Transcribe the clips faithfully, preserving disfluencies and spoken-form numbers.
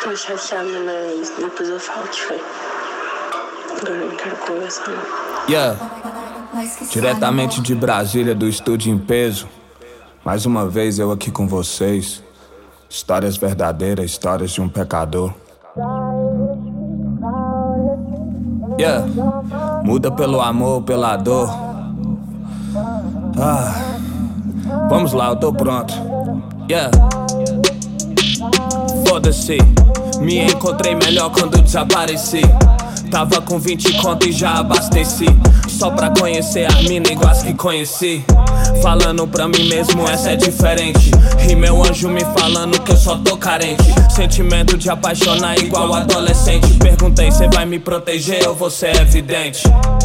Tô chateada, mas depois eu falo o que foi. Agora eu não quero conversar, não. Yeah. Diretamente de Brasília, do estúdio em peso. Mais uma vez eu aqui com vocês. Histórias verdadeiras, histórias de um pecador. Yeah. Muda pelo amor, pela dor. Ah. Vamos lá, eu tô pronto. Yeah. Foda-se. Me encontrei melhor quando desapareci. Tava com vinte conto e já abasteci. Só pra conhecer as mina iguais que conheci. Falando pra mim mesmo, essa é diferente. E meu anjo me falando que eu só tô carente. Sentimento de apaixonar igual adolescente. Perguntei, cê vai me proteger ou você é evidente?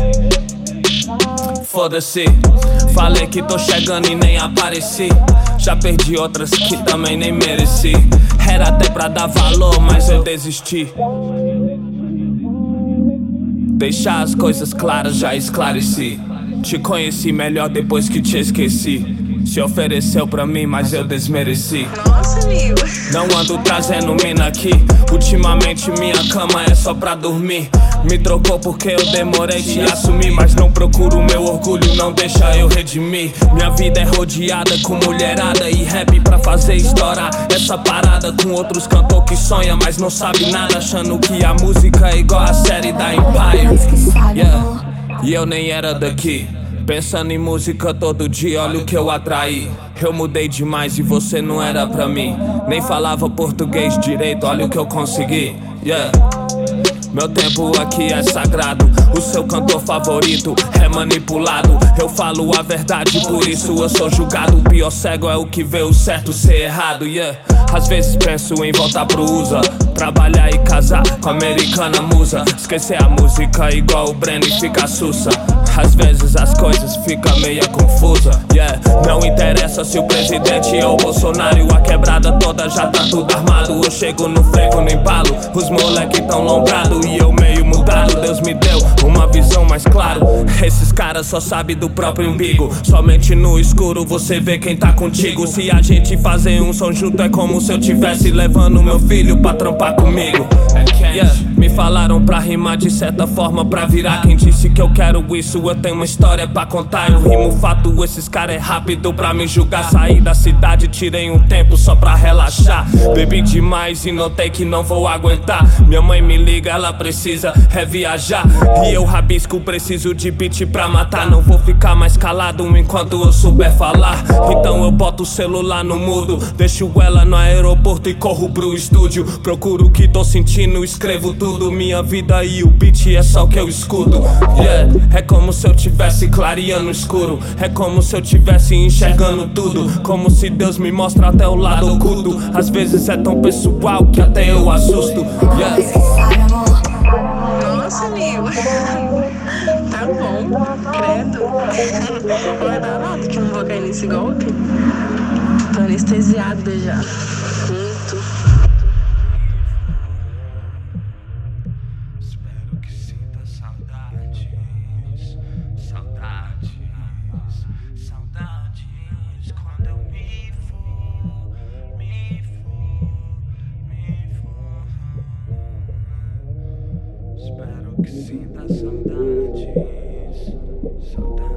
Foda-se. Falei que tô chegando e nem apareci. Já perdi outras que também nem mereci. Era até pra dar valor, mas eu desisti. Deixar as coisas claras, já esclareci. Te conheci melhor depois que te esqueci. Se ofereceu pra mim, mas eu desmereci. Nossa, amigo. Não ando trazendo mina aqui. Ultimamente minha cama é só pra dormir. Me trocou porque eu demorei te assumir, mas não procuro meu orgulho, não deixa eu redimir. Minha vida é rodeada com mulherada e rap pra fazer estourar essa parada. Com outros cantor que sonha, mas não sabe nada, achando que a música é igual a série da Empire. Yeah. E eu nem era daqui. Pensando em música todo dia, olha o que eu atraí. Eu mudei demais e você não era pra mim. Nem falava português direito, olha o que eu consegui. Yeah. Meu tempo aqui é sagrado. O seu cantor favorito é manipulado. Eu falo a verdade, por isso eu sou julgado. O pior cego é o que vê o certo ser errado, yeah. Às vezes penso em voltar pro U S A, trabalhar e casar com a americana musa. Esquecer a música igual o Breno e ficar sussa. Às vezes as coisas ficam meio confusa, yeah. Não interessa se o presidente é o Bolsonaro. A quebrada toda já tá tudo armado. Eu chego no frevo, no embalo. Os moleque tão lombrado e eu meio mudado. Deus me deu uma visão mais clara. Esses caras só sabem do próprio umbigo. Somente no escuro você vê quem tá contigo. Se a gente fazer um som junto é como se eu tivesse levando meu filho pra trampar comigo, yeah. Me falaram pra rimar de certa forma pra virar. Quem disse que eu quero isso? Eu tenho uma história pra contar. Eu rimo fato, esses caras é rápido pra me julgar. Saí da cidade, tirei um tempo só pra relaxar. Bebi demais e notei que não vou aguentar. Minha mãe me liga, ela precisa é viajar. E eu rabisco, preciso de beat pra matar. Não vou ficar mais calado enquanto eu souber falar. Então eu boto o celular no mudo, deixo ela no aeroporto e corro pro estúdio. Procuro o que tô sentindo, escrevo tudo. Minha vida e o beat é só o que eu escuto, yeah. É como se eu tivesse clareando o escuro. É como se eu tivesse enxergando tudo. Como se Deus me mostra até o lado oculto. Às vezes é tão pessoal que até eu assusto, yeah. Nossa, amigo. Tá bom, credo. Não vai dar nada que eu não vou cair nesse golpe. Tô anestesiada já. Muito. Espero que sinta saudades, saudades, saudades. Quando eu me for, me for, me for. Espero que sinta saudades, saudades.